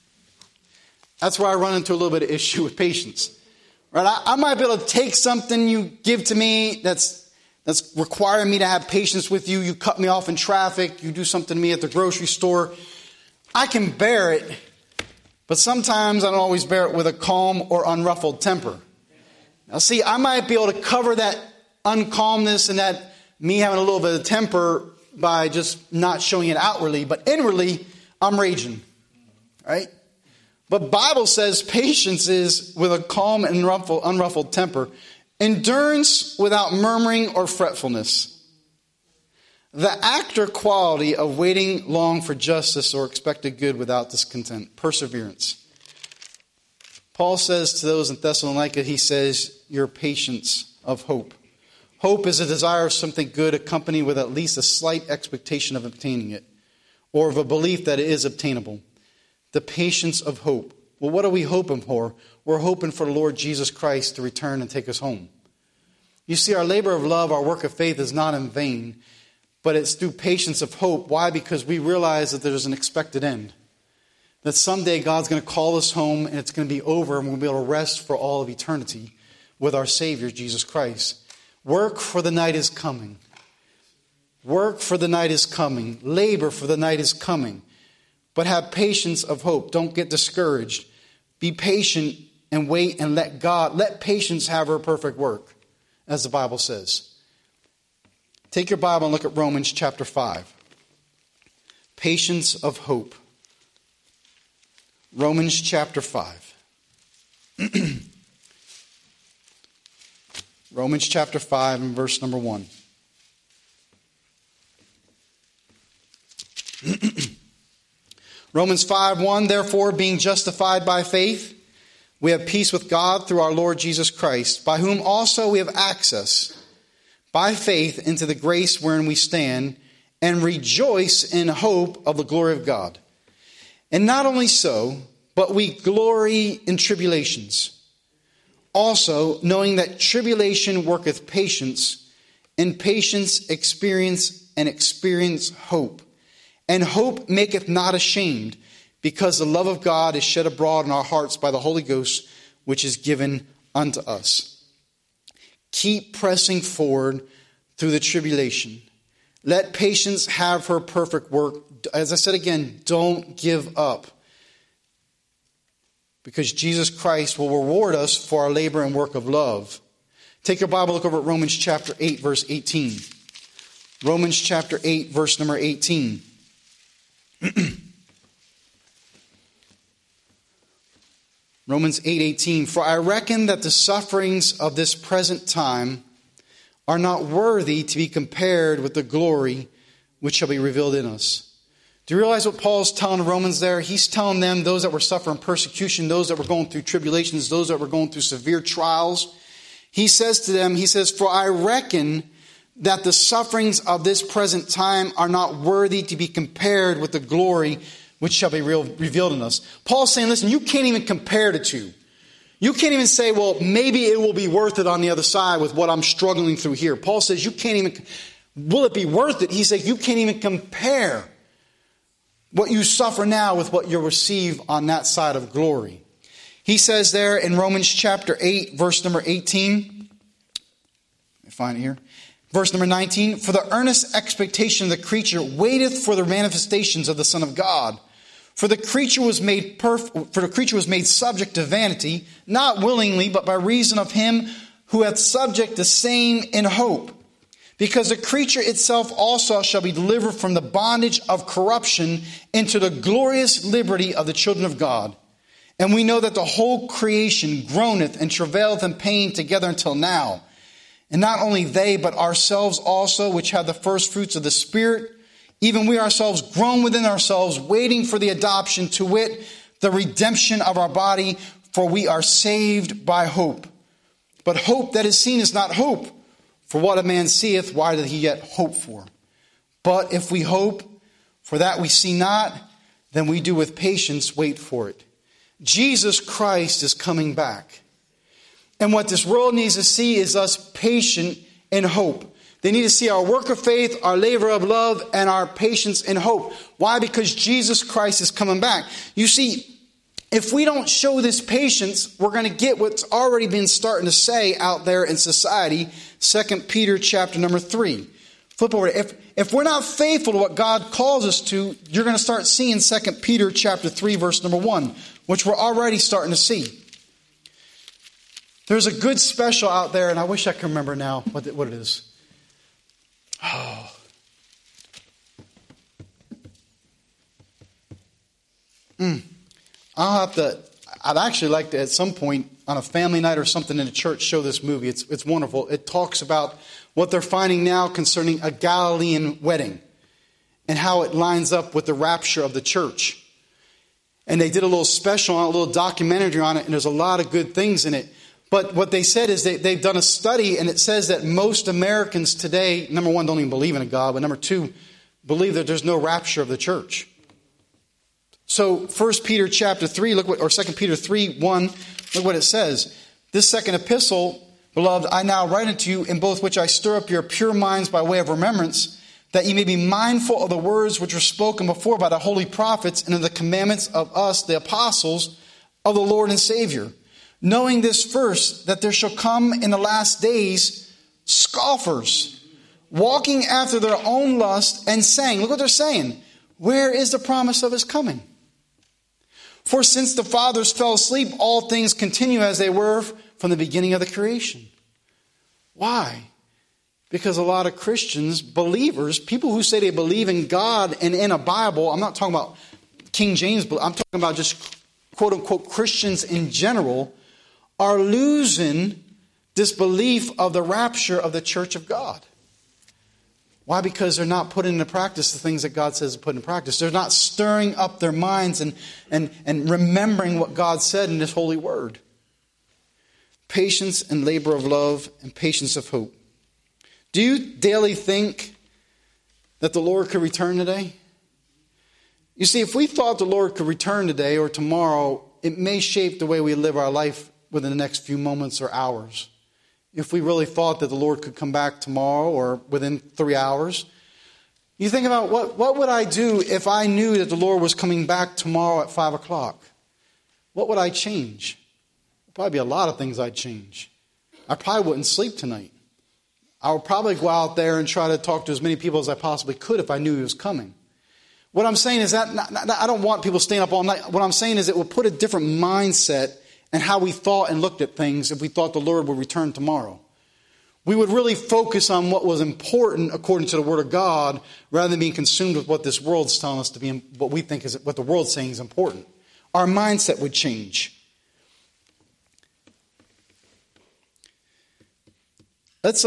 That's where I run into a little bit of issue with patience. Right? I might be able to take something you give to me that's requiring me to have patience with you. You cut me off in traffic. You do something to me at the grocery store. I can bear it. But sometimes I don't always bear it with a calm or unruffled temper. Now see, I might be able to cover that uncalmness and that me having a little bit of temper by just not showing it outwardly. But inwardly, I'm raging. Right? But Bible says patience is with a calm and unruffled temper. Endurance without murmuring or fretfulness. The act or quality of waiting long for justice or expected good without discontent. Perseverance. Paul says to those in Thessalonica, he says, your patience of hope. Hope is a desire of something good accompanied with at least a slight expectation of obtaining it, or of a belief that it is obtainable. The patience of hope. Well, what are we hoping for? We're hoping for the Lord Jesus Christ to return and take us home. You see, our labor of love, our work of faith is not in vain, but it's through patience of hope. Why? Because we realize that there's an expected end. That someday God's going to call us home and it's going to be over and we'll be able to rest for all of eternity with our Savior, Jesus Christ. Work for the night is coming. Work for the night is coming. Labor for the night is coming. But have patience of hope. Don't get discouraged. Be patient and wait and let patience have her perfect work, as the Bible says. Take your Bible and look at Romans chapter 5. Patience of hope. Romans chapter 5. Romans chapter 5 and verse number 1. Romans 5:1, therefore, being justified by faith, we have peace with God through our Lord Jesus Christ, by whom also we have access by faith into the grace wherein we stand, and rejoice in hope of the glory of God. And not only so, but we glory in tribulations, also knowing that tribulation worketh patience, and patience experience, and experience hope. And hope maketh not ashamed, because the love of God is shed abroad in our hearts by the Holy Ghost, which is given unto us. Keep pressing forward through the tribulation. Let patience have her perfect work. As I said again, don't give up, because Jesus Christ will reward us for our labor and work of love. Take your Bible, look over at Romans chapter 8, verse 18. Romans chapter 8, verse number 18. Romans 8:18. For I reckon that the sufferings of this present time are not worthy to be compared with the glory which shall be revealed in us. Do you realize what Paul's telling the Romans there? He's telling them, those that were suffering persecution, those that were going through tribulations, those that were going through severe trials. He says to them, he says, for I reckon that the sufferings of this present time are not worthy to be compared with the glory which shall be revealed in us. Paul's saying, listen, you can't even compare the two. You can't even say, well, maybe it will be worth it on the other side with what I'm struggling through here. Paul says, you can't even, will it be worth it? He says, you can't even compare what you suffer now with what you'll receive on that side of glory. He says there in Romans chapter 8, verse number 18. Let me find it here. Verse number 19. For the earnest expectation of the creature waiteth for the manifestations of the Son of God. For the creature was made subject to vanity, not willingly, but by reason of him who hath subject the same in hope. Because the creature itself also shall be delivered from the bondage of corruption into the glorious liberty of the children of God. And we know that the whole creation groaneth and travaileth in pain together until now. And not only they, but ourselves also, which have the first fruits of the Spirit, even we ourselves groan within ourselves, waiting for the adoption, to wit, the redemption of our body, for we are saved by hope. But hope that is seen is not hope. For what a man seeth, why doth he yet hope for? But if we hope for that we see not, then we do with patience wait for it. Jesus Christ is coming back. And what this world needs to see is us patient in hope. They need to see our work of faith, our labor of love, and our patience in hope. Why? Because Jesus Christ is coming back. You see, if we don't show this patience, we're going to get what's already been starting to say out there in society. 2 Peter chapter number 3. Flip over. If we're not faithful to what God calls us to, you're going to start seeing 2 Peter chapter 3, verse number 1, which we're already starting to see. There's a good special out there, and I wish I could remember now what it is. Oh. I'd actually like to, at some point, on a family night or something in a church, show this movie. It's wonderful. It talks about what they're finding now concerning a Galilean wedding and how it lines up with the rapture of the church. And they did a little special on it, a little documentary on it, and there's a lot of good things in it. But what they said is they've done a study, and it says that most Americans today, number one, don't even believe in a God, but number two, believe that there's no rapture of the church. So 1 Peter chapter 3, or 2 Peter 3, 1, look what it says. This second epistle, beloved, I now write unto you, in both which I stir up your pure minds by way of remembrance, that ye may be mindful of the words which were spoken before by the holy prophets, and of the commandments of us, the apostles of the Lord and Savior. Knowing this first, that there shall come in the last days scoffers, walking after their own lust, and saying, look what they're saying, where is the promise of his coming? For since the fathers fell asleep, all things continue as they were from the beginning of the creation. Why? Because a lot of Christians, believers, people who say they believe in God and in a Bible, I'm not talking about King James, but I'm talking about just quote unquote Christians in general, are losing this belief of the rapture of the church of God. Why? Because they're not putting into practice the things that God says to put into practice. They're not stirring up their minds and remembering what God said in His holy word. Patience and labor of love and patience of hope. Do you daily think that the Lord could return today? You see, if we thought the Lord could return today or tomorrow, it may shape the way we live our life within the next few moments or hours. If we really thought that the Lord could come back tomorrow or within 3 hours, you think about what would I do if I knew that the Lord was coming back tomorrow at 5 o'clock? What would I change? There'd probably be a lot of things I'd change. I probably wouldn't sleep tonight. I would probably go out there and try to talk to as many people as I possibly could if I knew He was coming. What I'm saying is that I don't want people staying up all night. What I'm saying is it will put a different mindset in how we thought and looked at things if we thought the Lord would return tomorrow. We would really focus on what was important according to the Word of God rather than being consumed with what this world's telling us to be, what we think is what the world's saying is important. Our mindset would change. Let's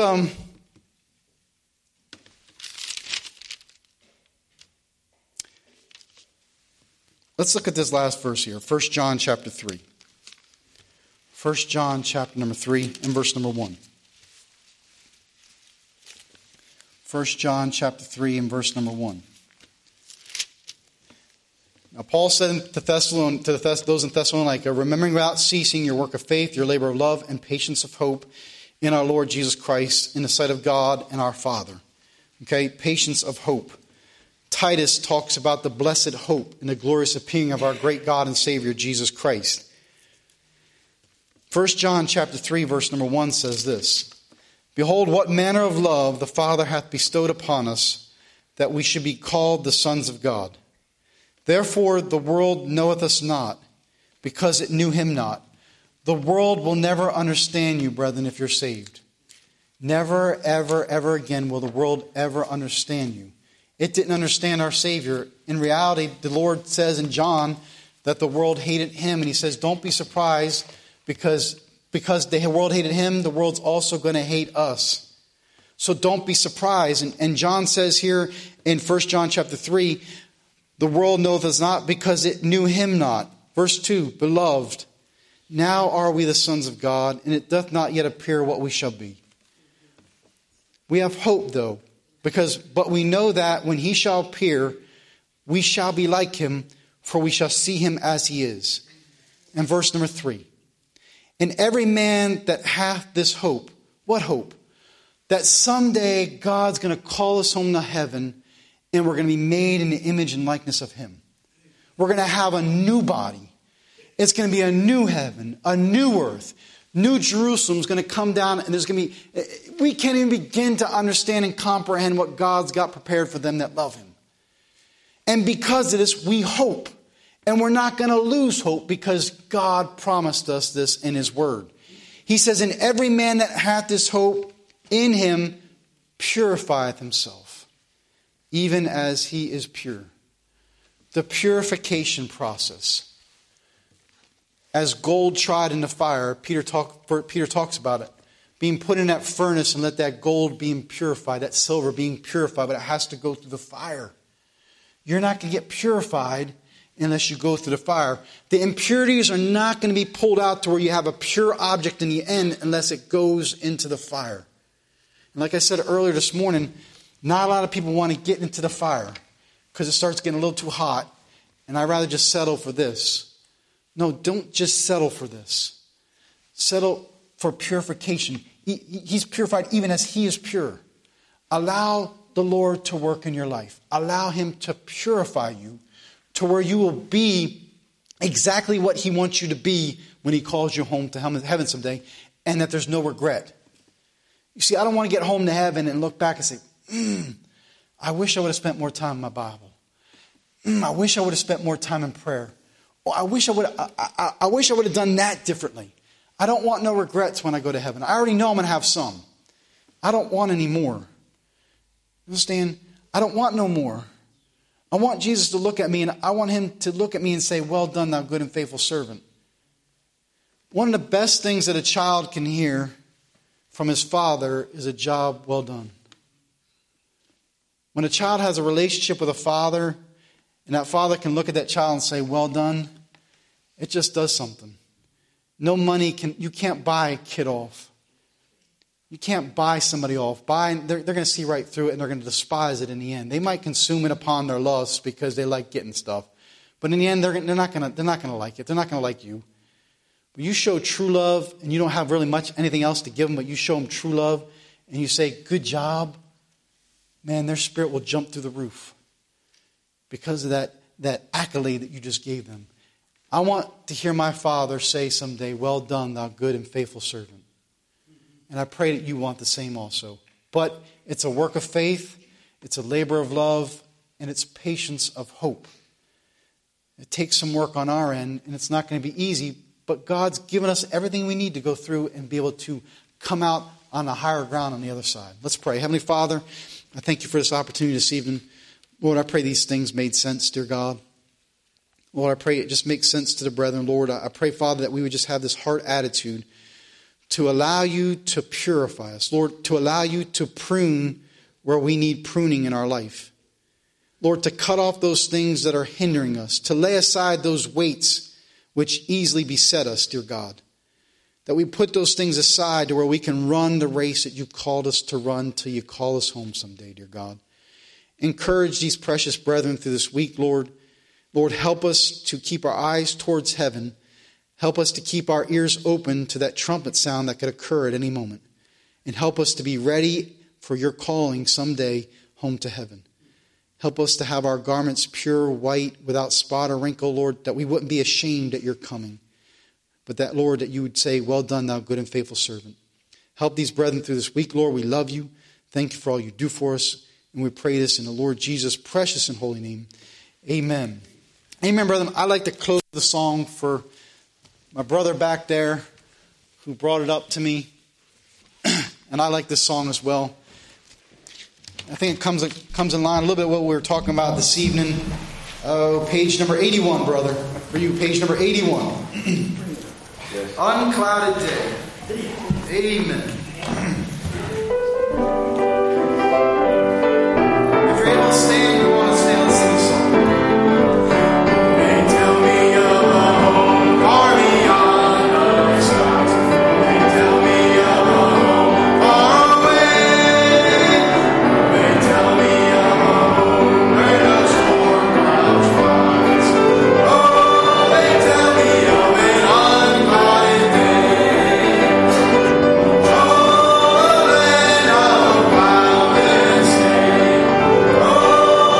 look at this last verse here. 1 John chapter 3. 1 John chapter number 3 and verse number 1. 1 John chapter 3 and verse number 1. Now Paul said to those in Thessalonica, remembering without ceasing your work of faith, your labor of love, and patience of hope in our Lord Jesus Christ, in the sight of God and our Father. Okay, patience of hope. Titus talks about the blessed hope and the glorious appearing of our great God and Savior, Jesus Christ. 1 John chapter 3, verse number 1 says this, behold, what manner of love the Father hath bestowed upon us, that we should be called the sons of God. Therefore the world knoweth us not, because it knew Him not. The world will never understand you, brethren, if you're saved. Never, ever, ever again will the world ever understand you. It didn't understand our Savior. In reality, the Lord says in John that the world hated Him. And He says, don't be surprised because the world hated Him, the world's also going to hate us. So don't be surprised. And John says here in 1 John chapter 3, the world knoweth us not because it knew Him not. Verse 2, beloved, now are we the sons of God, and it doth not yet appear what we shall be. We have hope, though. But we know that when He shall appear, we shall be like Him, for we shall see Him as He is. And verse number 3. And every man that hath this hope, what hope? That someday God's going to call us home to heaven, and we're going to be made in the image and likeness of Him. We're going to have a new body. It's going to be a new heaven, a new earth. New Jerusalem's going to come down, and there's going to be, we can't even begin to understand and comprehend what God's got prepared for them that love Him. And because of this, we hope. And we're not going to lose hope because God promised us this in His Word. He says, and every man that hath this hope in Him purifieth himself, even as He is pure. The purification process. as gold tried in the fire. Peter talks about it. Being put in that furnace and let that gold being purified, that silver being purified, but it has to go through the fire. You're not going to get purified unless you go through the fire. The impurities are not going to be pulled out to where you have a pure object in the end unless it goes into the fire. And like I said earlier this morning, not a lot of people want to get into the fire because it starts getting a little too hot, and I'd rather just settle for this. No, don't just settle for this. Settle for purification. He's purified even as He is pure. Allow the Lord to work in your life. Allow Him to purify you to where you will be exactly what He wants you to be when He calls you home to heaven someday, and that there's no regret. You see, I don't want to get home to heaven and look back and say, I wish I would have spent more time in my Bible. I wish I would have spent more time in prayer. I wish I would have done that differently. I don't want no regrets when I go to heaven. I already know I'm going to have some. I don't want any more. Understand? I don't want no more. I want Jesus to look at me, and I want Him to look at me and say, well done, thou good and faithful servant. One of the best things that a child can hear from his father is a job well done. When a child has a relationship with a father, and that father can look at that child and say, well done, it just does something. No money you can't buy a kid off. You can't buy somebody off. They're going to see right through it, and they're going to despise it in the end. They might consume it upon their lusts because they like getting stuff. But in the end, they're not going to like it. They're not going to like you. But you show true love, and you don't have really much anything else to give them, but you show them true love, and you say, good job, man, their spirit will jump through the roof because of that accolade that you just gave them. I want to hear my Father say someday, well done, thou good and faithful servant. And I pray that you want the same also. But it's a work of faith, it's a labor of love, and it's patience of hope. It takes some work on our end, and it's not going to be easy, but God's given us everything we need to go through and be able to come out on a higher ground on the other side. Let's pray. Heavenly Father, I thank you for this opportunity this evening. Lord, I pray these things made sense, dear God. Lord, I pray it just makes sense to the brethren. Lord, I pray, Father, that we would just have this heart attitude to allow you to purify us. Lord, to allow you to prune where we need pruning in our life. Lord, to cut off those things that are hindering us, to lay aside those weights which easily beset us, dear God. That we put those things aside to where we can run the race that you called us to run till you call us home someday, dear God. Encourage these precious brethren through this week, Lord. Lord, help us to keep our eyes towards heaven. Help us to keep our ears open to that trumpet sound that could occur at any moment. And help us to be ready for your calling someday home to heaven. Help us to have our garments pure, white, without spot or wrinkle, Lord, that we wouldn't be ashamed at your coming. But that, Lord, that you would say, well done, thou good and faithful servant. Help these brethren through this week, Lord. We love you. Thank you for all you do for us. And we pray this in the Lord Jesus' precious and holy name. Amen. Amen, brethren. I'd like to close the song for my brother back there who brought it up to me. And I like this song as well. I think it comes in line a little bit what we were talking about this evening. Page number 81, brother. For you, page number 81. Unclouded day. Amen. If you're able to stand, you want to stand and sing a song. They tell me of a home far beyond the stars. They tell me of a home far away. They tell me of a home where no storm clouds rise. Oh, they tell me of an unclouded day. Oh, a land of cloudless day. Oh,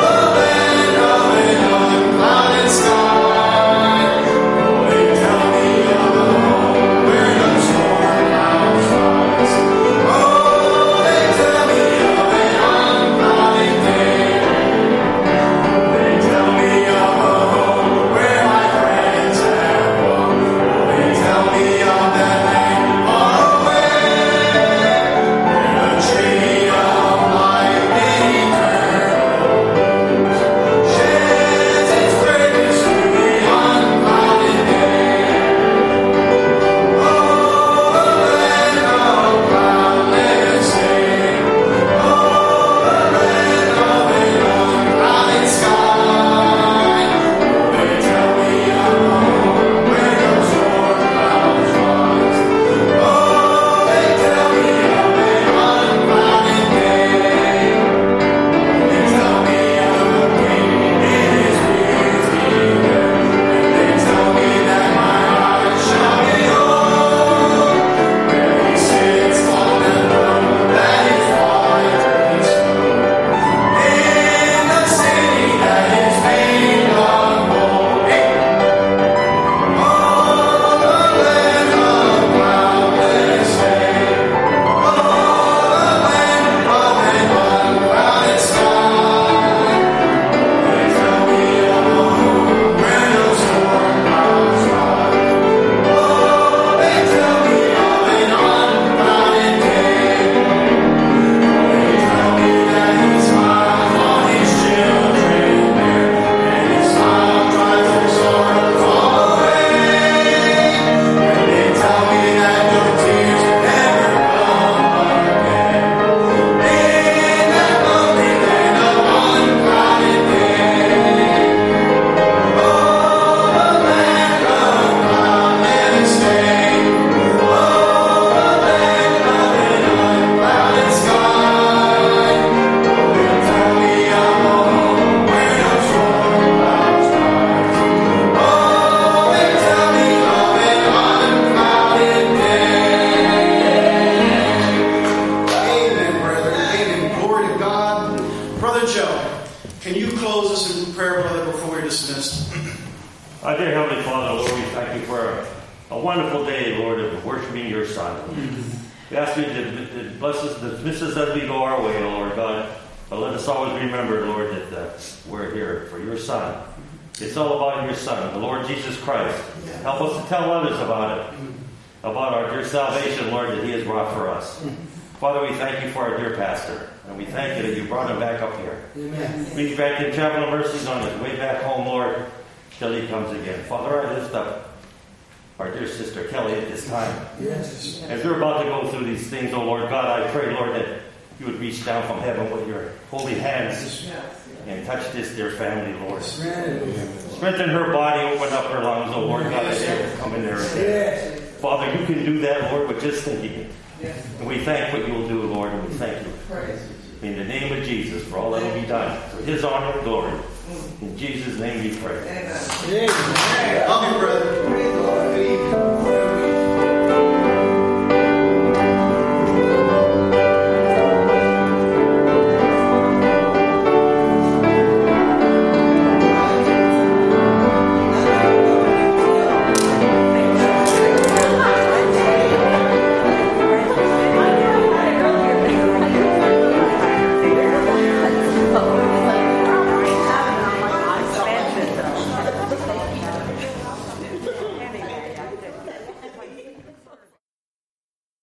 prayer, brother, before we're dismissed. Our dear Heavenly Father, Lord, we thank you for a wonderful day, Lord, of worshiping your Son. We ask you to bless us, dismiss us as we go our way, Lord God. But let us always remember, Lord, that we're here for your Son. It's all about your Son, the Lord Jesus Christ. Help us to tell others about it, about our dear salvation, Lord, that he has brought for us. Father, we thank you for our dear pastor, and we thank you that you brought him back up here. Amen. We grant him traveling mercies on his way back home, Lord, till he comes again. Father, I lift up our dear sister Kelly at this time. Yes. As we're about to go through these things, oh Lord God, I pray, Lord, that you would reach down from heaven with your holy hands and touch this dear family, Lord. Strengthen her body, open up her lungs, oh Lord God, that they will come in there again. Father, you can do that, Lord, with just thinking it. And we thank what you'll do, Lord, and we thank you. In the name of Jesus, for all that will be done, for his honor and glory. In Jesus' name we pray. Amen. Love you, brother.